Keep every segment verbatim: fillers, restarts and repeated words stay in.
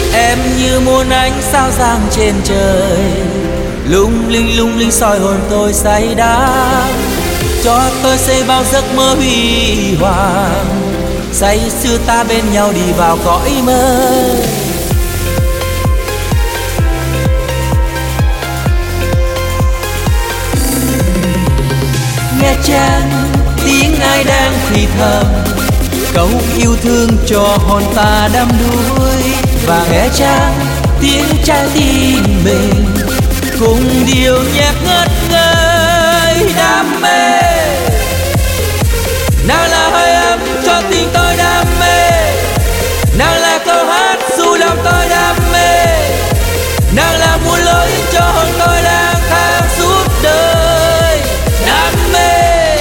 Em như muôn ánh sao giang trên trời, lung linh lung linh soi hồn tôi say đắm, cho tôi xây bao giấc mơ huy hoàng, say sưa ta bên nhau đi vào cõi mơ. Nghe chăng tiếng ai đang thì thầm, câu yêu thương cho hồn ta đắm đuối, và nghe chăng tiếng trái tim mình cùng điệu nhạc ngất ngây đam mê. Nào là hơi ấm cho tình tôi đam mê, nào là câu hát dù lòng tôi đam mê, nào là muôn lối cho hồn tôi lang thang suốt đời đam mê.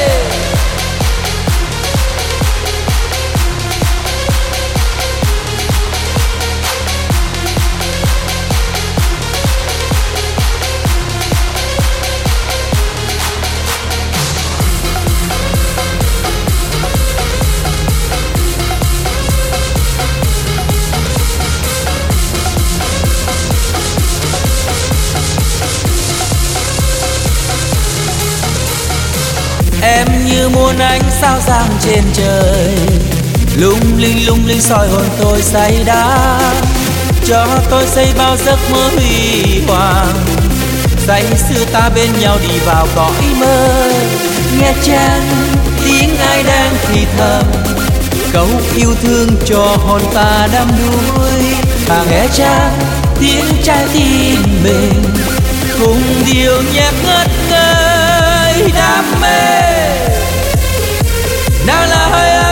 Em như muôn ánh sao giang trên trời, lung linh lung linh soi hồn tôi say đắm, cho tôi xây bao giấc mơ huy hoàng, say sưa ta bên nhau đi vào cõi mơ. Nghe chăng tiếng ai đang thì thầm, câu yêu thương cho hồn ta đắm đuối, và nghe chăng tiếng trái tim mình cùng điệu nhạc ngất ngây đam mê. Nào là hơi